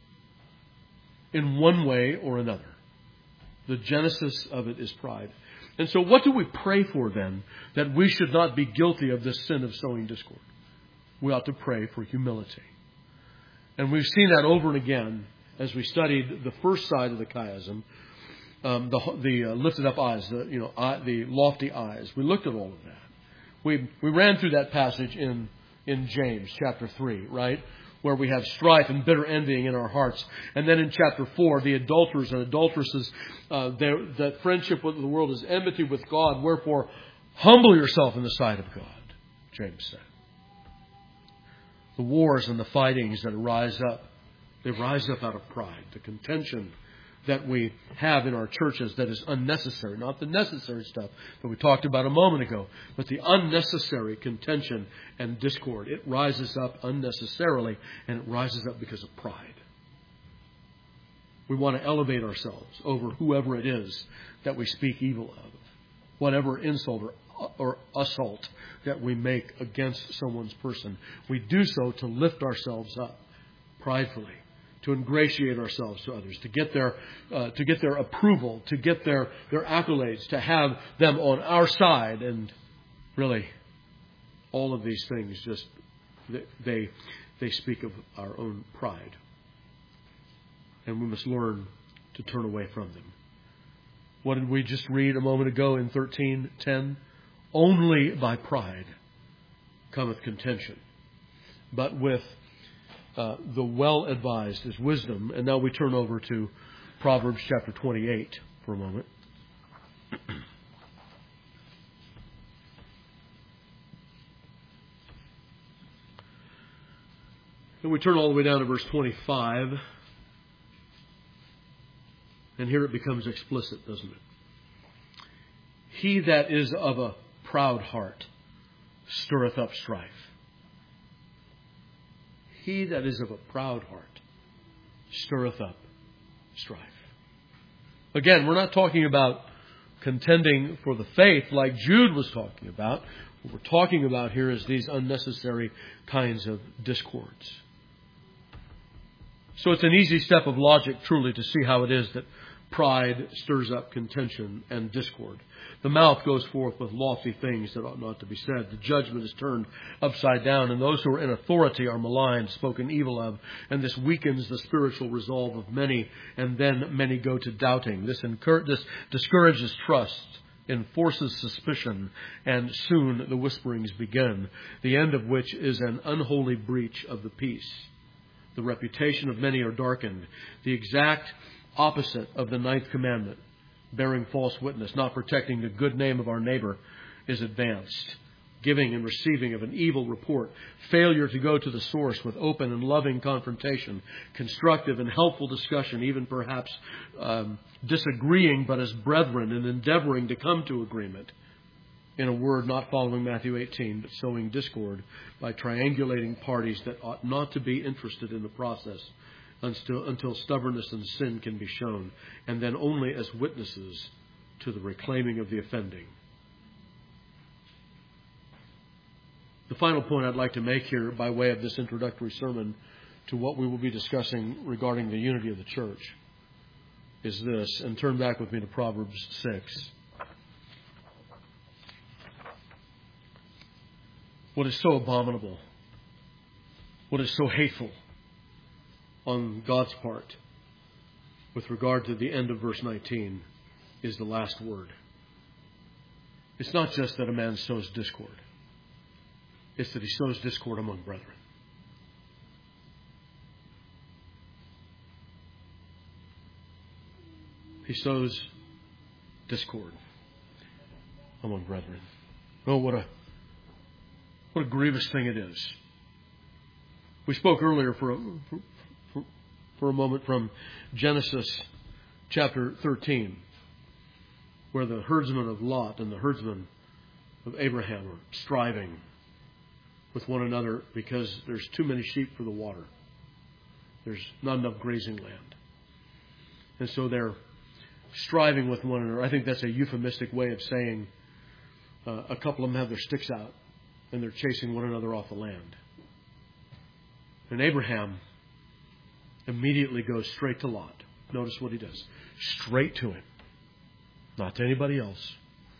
In one way or another. The genesis of it is pride. And so what do we pray for then, that we should not be guilty of this sin of sowing discord? We ought to pray for humility. And we've seen that over and again as we studied the first side of the chiasm, the lifted up eyes, the lofty eyes. We looked at all of that. We ran through that passage in James chapter 3, right? Where we have strife and bitter envying in our hearts. And then in chapter 4, the adulterers and adulteresses, that friendship with the world is enmity with God. Wherefore, humble yourself in the sight of God, James said. The wars and the fightings that rise up, they rise up out of pride. The contention that we have in our churches that is unnecessary, not the necessary stuff that we talked about a moment ago, but the unnecessary contention and discord. It rises up unnecessarily, and it rises up because of pride. We want to elevate ourselves over whoever it is that we speak evil of, whatever insult or assault that we make against someone's person. We do so to lift ourselves up pridefully, to ingratiate ourselves to others, to get their approval, to get their accolades, to have them on our side. And really, all of these things just they speak of our own pride. And we must learn to turn away from them. What did we just read a moment ago in 13:10? Only by pride cometh contention, but with the well-advised is wisdom. And now we turn over to Proverbs chapter 28 for a moment. And we turn all the way down to verse 25. And here it becomes explicit, doesn't it? He that is of a proud heart stirreth up strife. He that is of a proud heart stirreth up strife. Again, we're not talking about contending for the faith like Jude was talking about. What we're talking about here is these unnecessary kinds of discords. So it's an easy step of logic, truly, to see how it is that pride stirs up contention and discord. The mouth goes forth with lofty things that ought not to be said. The judgment is turned upside down, and those who are in authority are maligned, spoken evil of, and this weakens the spiritual resolve of many, and then many go to doubting. This discourages trust, enforces suspicion, and soon the whisperings begin, the end of which is an unholy breach of the peace. The reputation of many are darkened. The exact opposite of the 9th commandment, bearing false witness, not protecting the good name of our neighbor, is advanced. Giving and receiving of an evil report, failure to go to the source with open and loving confrontation, constructive and helpful discussion, even perhaps disagreeing but as brethren and endeavoring to come to agreement. In a word, not following Matthew 18, but sowing discord by triangulating parties that ought not to be interested in the process until stubbornness and sin can be shown, and then only as witnesses to the reclaiming of the offending. The final point I'd like to make here by way of this introductory sermon to what we will be discussing regarding the unity of the church is this, and turn back with me to Proverbs 6. What is so abominable, what is so hateful on God's part with regard to the end of verse 19 is the last word. It's not just that a man sows discord. It's that he sows discord among brethren. He sows discord among brethren. Oh, what a grievous thing it is. We spoke earlier for a moment from Genesis chapter 13, where the herdsmen of Lot and the herdsmen of Abraham are striving with one another because there's too many sheep for the water. There's not enough grazing land. And so they're striving with one another. I think that's a euphemistic way of saying a couple of them have their sticks out and they're chasing one another off the land. And Abraham immediately goes straight to Lot. Notice what he does. Straight to him. Not to anybody else.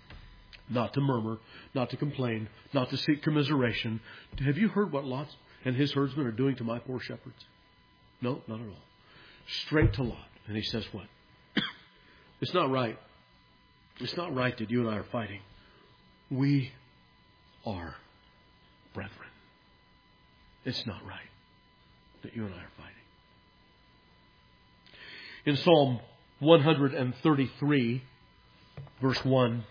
not to murmur, not to complain, not to seek commiseration. Have you heard what Lot and his herdsmen are doing to my poor shepherds? No, not at all. Straight to Lot. And he says what? It's not right. It's not right that you and I are fighting. We are brethren. It's not right that you and I are fighting. In Psalm 133, verse 1,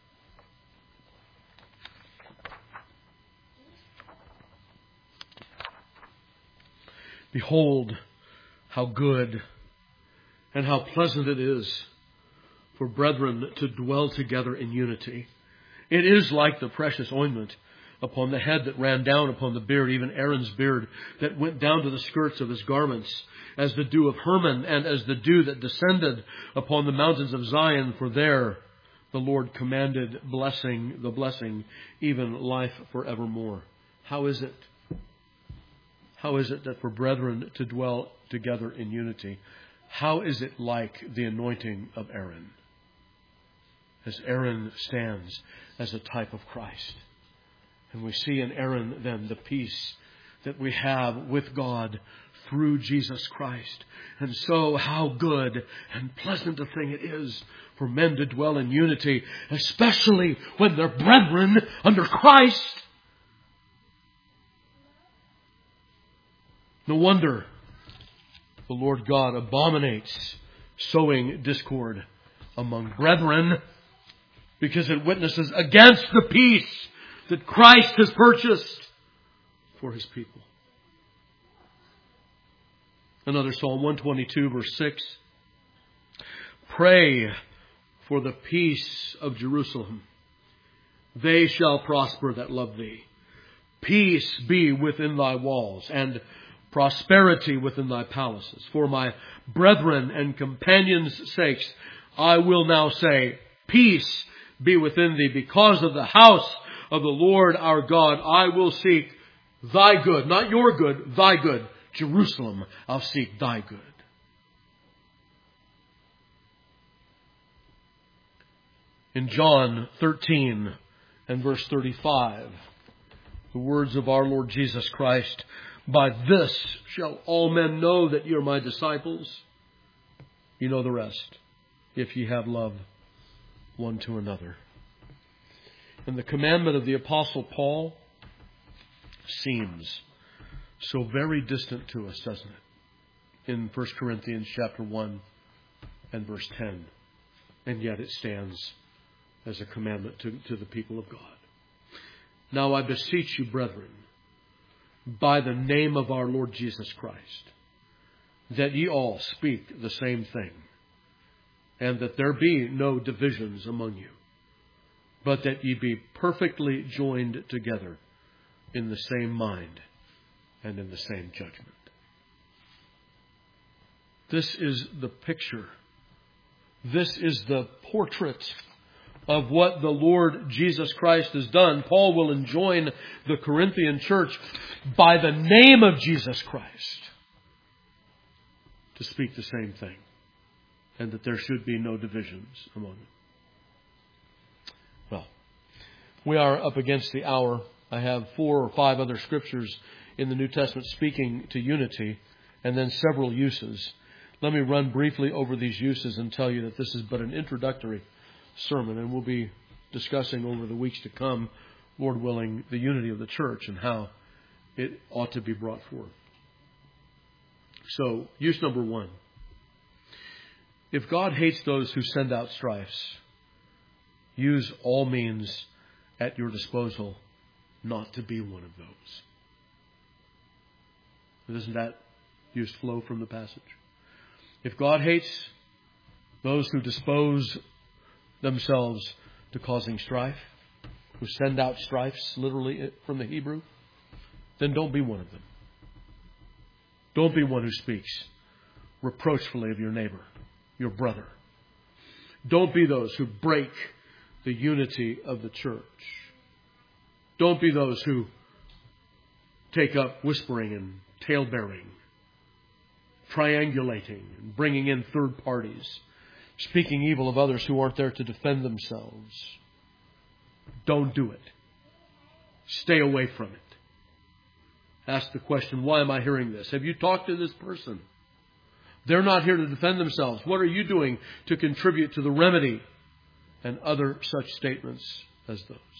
behold, how good and how pleasant it is for brethren to dwell together in unity. It is like the precious ointment upon the head that ran down upon the beard, even Aaron's beard, that went down to the skirts of his garments, as the dew of Hermon, and as the dew that descended upon the mountains of Zion. For there the Lord commanded blessing, the blessing, even life forevermore. How is it? How is it that for brethren to dwell together in unity? How is it like the anointing of Aaron? As Aaron stands as a type of Christ. And we see in Aaron then the peace that we have with God through Jesus Christ. And so how good and pleasant a thing it is for men to dwell in unity, especially when they're brethren under Christ. No wonder the Lord God abominates sowing discord among brethren, because it witnesses against the peace that Christ has purchased for His people. Another Psalm 122, verse 6. Pray for the peace of Jerusalem. They shall prosper that love thee. Peace be within thy walls, and prosperity within thy palaces. For my brethren and companions' sakes, I will now say, peace be within thee. Because of the house of the Lord our God, I will seek thy good. Not your good, thy good. Jerusalem, I'll seek thy good. In John 13 and verse 35, the words of our Lord Jesus Christ, by this shall all men know that ye are my disciples. You know the rest. If ye have love one to another. And the commandment of the Apostle Paul seems so very distant to us, doesn't it? In 1 Corinthians chapter 1 and verse 10. And yet it stands as a commandment to the people of God. Now I beseech you, brethren, by the name of our Lord Jesus Christ, that ye all speak the same thing, and that there be no divisions among you, but that ye be perfectly joined together in the same mind and in the same judgment. This is the picture. This is the portrait of what the Lord Jesus Christ has done. Paul will enjoin the Corinthian church by the name of Jesus Christ to speak the same thing, and that there should be no divisions among them. Well, we are up against the hour. I have 4 or 5 other scriptures in the New Testament speaking to unity, and then several uses. Let me run briefly over these uses and tell you that this is but an introductory sermon, and we'll be discussing over the weeks to come, Lord willing, the unity of the church and how it ought to be brought forth. So, use number 1. If God hates those who send out strifes, use all means at your disposal not to be one of those. Doesn't that use flow from the passage? If God hates those who dispose themselves to causing strife, who send out strifes, literally from the Hebrew, then don't be one of them. Don't be one who speaks reproachfully of your neighbor, your brother. Don't be those who break the unity of the church. Don't be those who take up whispering and talebearing, triangulating, and bringing in third parties, speaking evil of others who aren't there to defend themselves. Don't do it. Stay away from it. Ask the question, why am I hearing this? Have you talked to this person? They're not here to defend themselves. What are you doing to contribute to the remedy? And other such statements as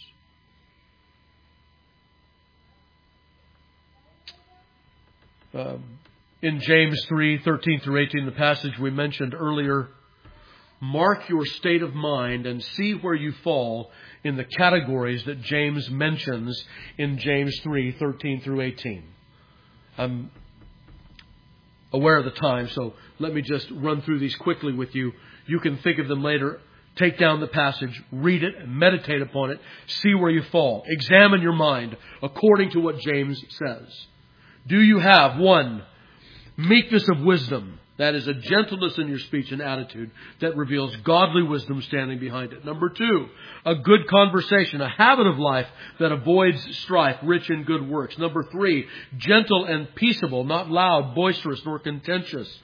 those. In James 3:13-18, the passage we mentioned earlier, mark your state of mind and see where you fall in the categories that James mentions in James 3:13-18. I'm aware of the time, so let me just run through these quickly with you. You can think of them later. Take down the passage, read it, and meditate upon it. See where you fall. Examine your mind according to what James says. Do you have, 1, meekness of wisdom? That is a gentleness in your speech and attitude that reveals godly wisdom standing behind it. Number 2, a good conversation, a habit of life that avoids strife, rich in good works. Number 3, gentle and peaceable, not loud, boisterous, nor contentious.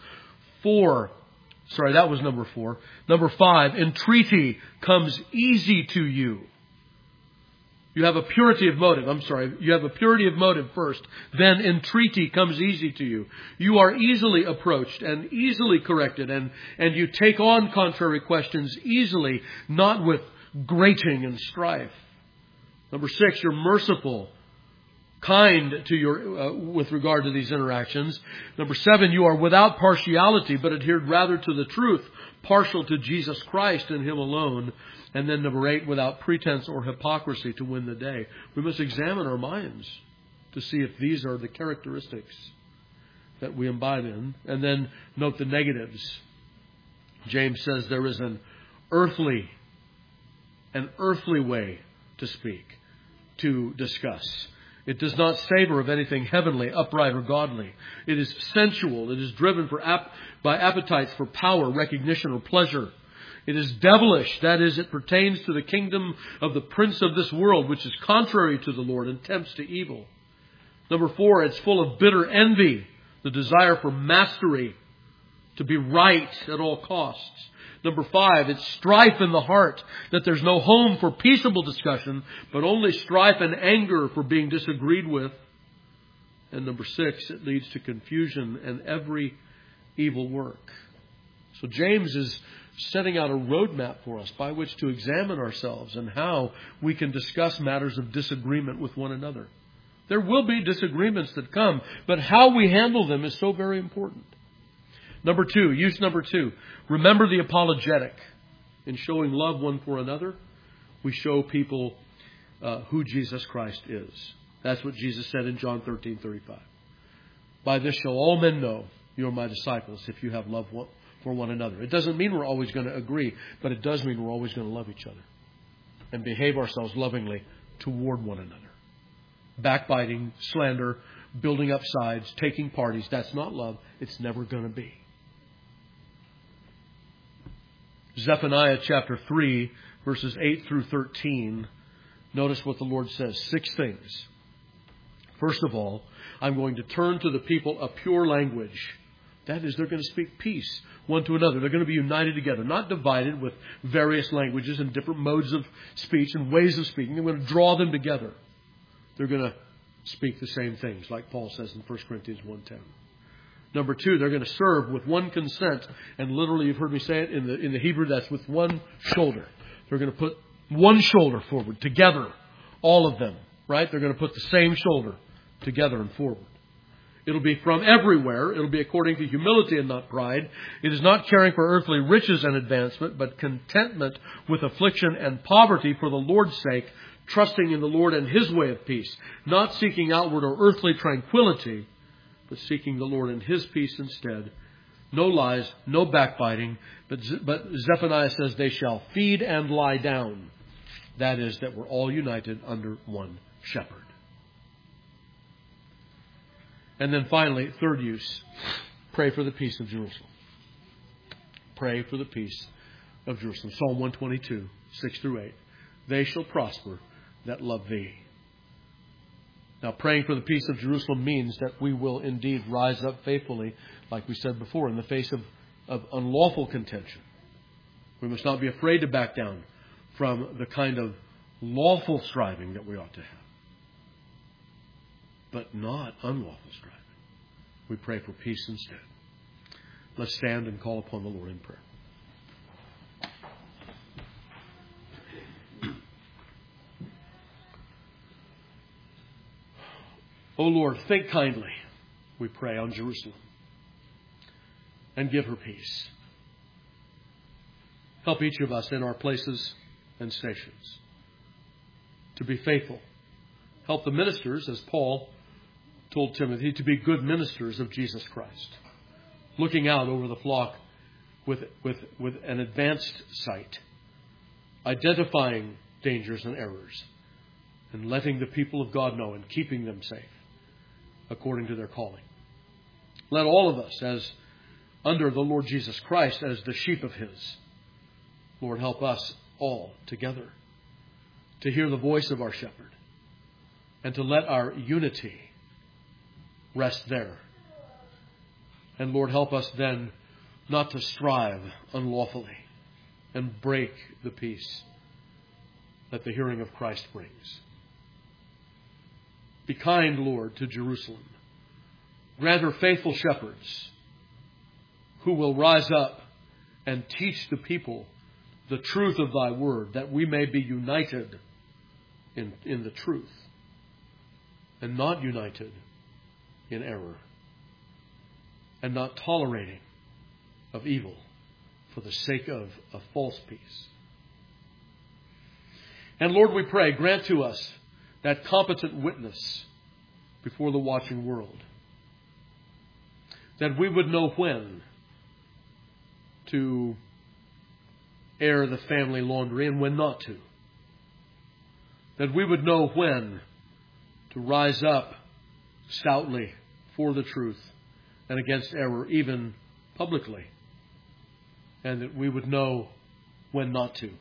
That was number 4. Number 5, entreaty comes easy to you. You have a purity of motive. You have a purity of motive first. Then entreaty comes easy to you. You are easily approached and easily corrected. And you take on contrary questions easily, not with grating and strife. Number 6, you're merciful, kind to your with regard to these interactions. Number 7, you are without partiality, but adhered rather to the truth, partial to Jesus Christ and Him alone. And then number 8, without pretense or hypocrisy to win the day. We must examine our minds to see if these are the characteristics that we imbibe in. And then note the negatives. James says there is an earthly way to speak, to discuss. It does not savor of anything heavenly, upright, or godly. It is sensual. It is driven by appetites for power, recognition, or pleasure. It is devilish. That is, it pertains to the kingdom of the prince of this world, which is contrary to the Lord and tempts to evil. Number 4, it's full of bitter envy, the desire for mastery, to be right at all costs. Number 5, it's strife in the heart, that there's no home for peaceable discussion, but only strife and anger for being disagreed with. And number 6, it leads to confusion and every evil work. So James is setting out a roadmap for us by which to examine ourselves and how we can discuss matters of disagreement with one another. There will be disagreements that come, but how we handle them is so very important. Number 2, use number 2. Remember the apologetic. In showing love one for another, we show people who Jesus Christ is. That's what Jesus said in John 13:35. By this shall all men know you are my disciples, if you have love for one another. It doesn't mean we're always going to agree, but it does mean we're always going to love each other and behave ourselves lovingly toward one another. Backbiting, slander, building up sides, taking parties, that's not love. It's never going to be. Zephaniah chapter 3, verses 8-13. Notice what the Lord says. 6 things. First of all, I'm going to turn to the people a pure language. That is, they're going to speak peace one to another. They're going to be united together, not divided with various languages and different modes of speech and ways of speaking. They're going to draw them together. They're going to speak the same things, like Paul says in 1 Corinthians 1:10. Number 2, they're going to serve with one consent. And literally, you've heard me say it in the Hebrew, that's with one shoulder. They're going to put one shoulder forward together, all of them, right? They're going to put the same shoulder together and forward. It'll be from everywhere. It'll be according to humility and not pride. It is not caring for earthly riches and advancement, but contentment with affliction and poverty for the Lord's sake, trusting in the Lord and His way of peace, not seeking outward or earthly tranquility, but seeking the Lord and His peace instead. No lies, no backbiting, but Zephaniah says they shall feed and lie down. That is, that we're all united under one shepherd. And then finally, third use, pray for the peace of Jerusalem. Pray for the peace of Jerusalem. Psalm 122, 6-8. They shall prosper that love thee. Now, praying for the peace of Jerusalem means that we will indeed rise up faithfully, like we said before, in the face of unlawful contention. We must not be afraid to back down from the kind of lawful striving that we ought to have, but not unlawful striving. We pray for peace instead. Let's stand and call upon the Lord in prayer. O Lord, think kindly, we pray, on Jerusalem, and give her peace. Help each of us in our places and stations to be faithful. Help the ministers, as Paul told Timothy, to be good ministers of Jesus Christ, looking out over the flock with an advanced sight, identifying dangers and errors, and letting the people of God know and keeping them safe according to their calling. Let all of us, as under the Lord Jesus Christ, as the sheep of His, Lord, help us all together to hear the voice of our shepherd and to let our unity rest there. And Lord, help us then not to strive unlawfully and break the peace that the hearing of Christ brings. Be kind, Lord, to Jerusalem. Grant her faithful shepherds who will rise up and teach the people the truth of thy word, that we may be united in the truth and not united in error, and not tolerating of evil for the sake of a false peace. And Lord, we pray, grant to us that competent witness before the watching world, that we would know when to air the family laundry and when not to, that we would know when to rise up stoutly for the truth and against error, even publicly, and that we would know when not to.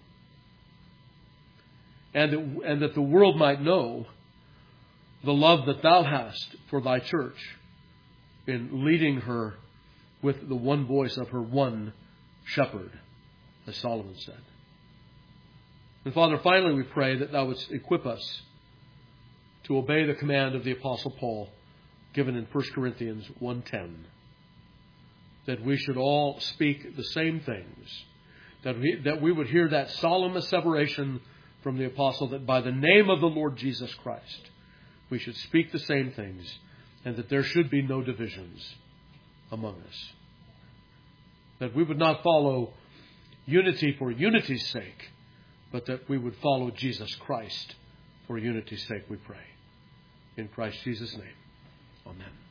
And that the world might know the love that thou hast for thy church in leading her with the one voice of her one shepherd, as Solomon said. And Father, finally we pray that thou wouldst equip us to obey the command of the Apostle Paul given in 1 Corinthians 1:10, that we should all speak the same things, that we would hear that solemn asseveration from the Apostle that by the name of the Lord Jesus Christ we should speak the same things, and that there should be no divisions among us. That we would not follow unity for unity's sake, but that we would follow Jesus Christ for unity's sake, we pray. In Christ Jesus' name, amen.